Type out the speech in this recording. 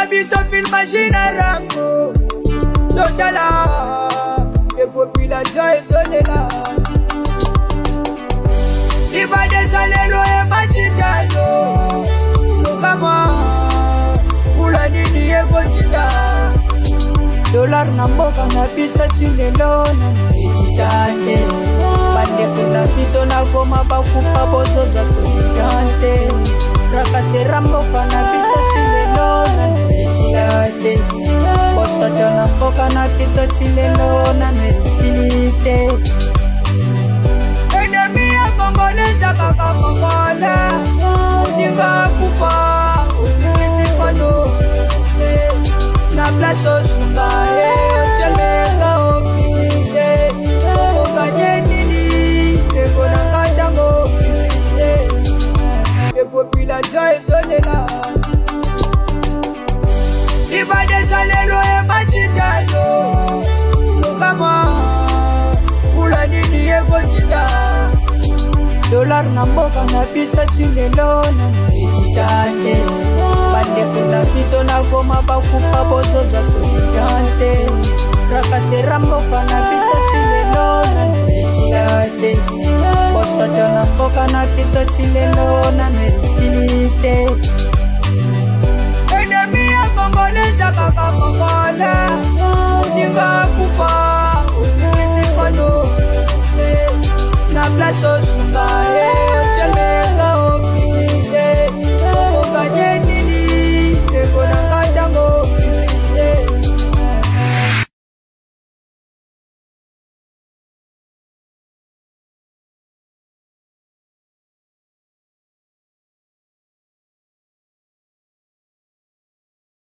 biso film Rambo Totala les populations isolées Iba desalelo e machitalo Lokama Ula nini ego kita Dollar na mboka na pisa chilelo na meditante Bande kuna piso na goma bakufa bozo za solisante Rakasera mboka na pisa chilelo na meditante Bosoto na mboka na pisa chilelo na medisilite Enemy ya Congolesa kaka Kongola Nika kufa Unisifano Na plaso sungae Chemeka opiniye Okanye nini Eko nangatango opiniye Les populations isolées Iba desalelo e machitalo Lokama Ula nini ego kita Dollar na mboka na pisa chilelo na meditante Bande kuna piso na goma bakufa bozo za solisante Rakasera mboka na pisa chilelo na meditante Bosoto na mboka na pisa chilelo na medisilite Enemy ya Congolesa kaka Kongola Nika kufa Unisifano Na plaso